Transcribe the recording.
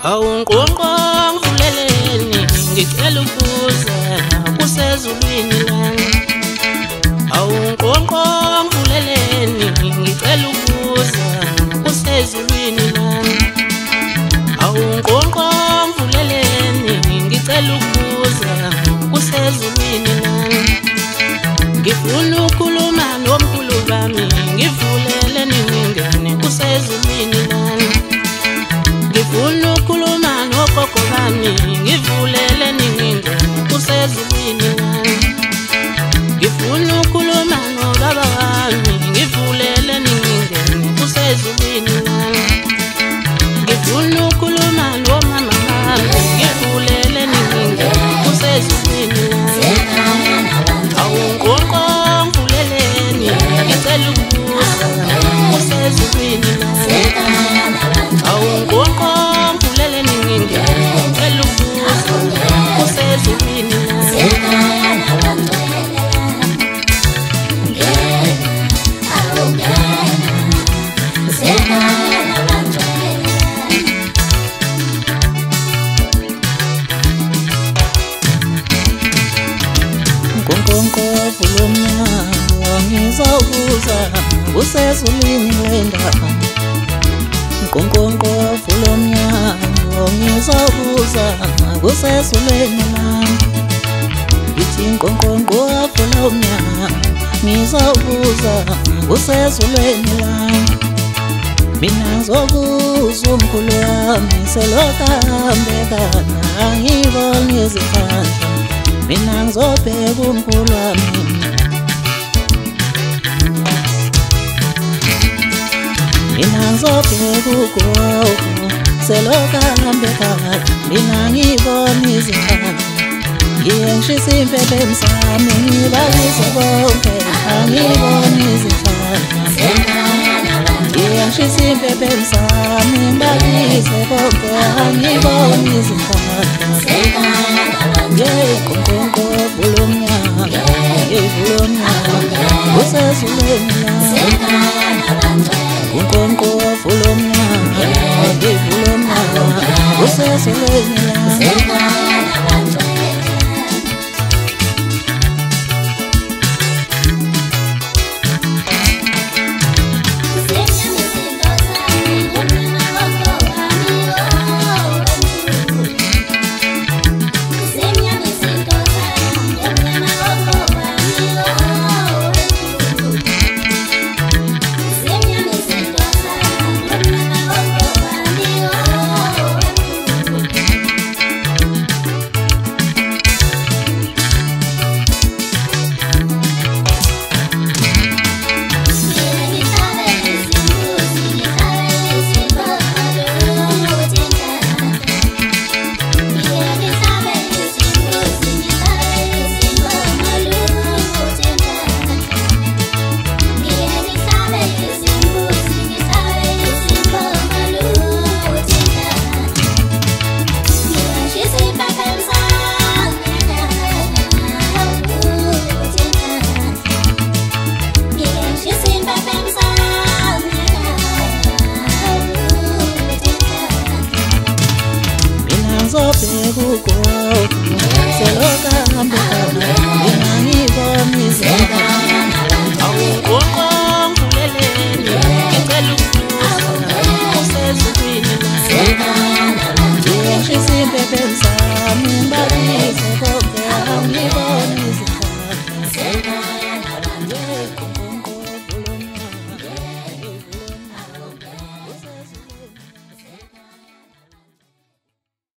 Awungqongqo mvuleleni ngicela ukuza kusezulwini lami. Awungqongqo mvuleleni ngicela ukuza kusezulwini lami. Awungqongqo mvuleleni ngicela ukuza kusezulwini lami. Ngifuna ukukhuluma nomkhulu bami ngivuleleni ngingene kusezulwini lami. Ngifuna ukukhuluma nogogo bami ngivuleleni ngingene kusezulwini lami. Ngifuna ukukhuluma nobaba wami ngivuleleni ngingene kusezulwini lami. Ngifuna ukukhuluma nomama wami ngivuleleni ngingene kusezulwini lami. Awungqongqo mvuleleni ngicela ukuza kusezulwini lami. Awungqongqo mvuleleni ngingene ngicela ukuza kusezulwini lami. Nkongqongqo vulomnyango ngizawuza kusezulwini lendaba. Nkongqongqo vulomnyango ngizawuza kusezulwini lami. Ngithi nkongqongqo vulomnyango ngizawuza kusezulwini lami. Mina ngizobuza umkhulu wami selokhu ahambe kana angiboni izikhandla. Mina ngizobheka umkhulu wami. Mina ngizobheka ugogo selokhu ahambe kana mina ngibona izikhandla. Ngiye ngishisa impepho emsamo ngibalise bonke angiboni izikhandla. Ngiye ngishisa impepho emsamo ngibalise bonke angiboni izikhandla. Nkongqongqo vulomnyango vulomnyango kusezulwini lami. Nkongqongqo vulomnyango vulomnyango kusezulwini lami. Ngizobheka ugogo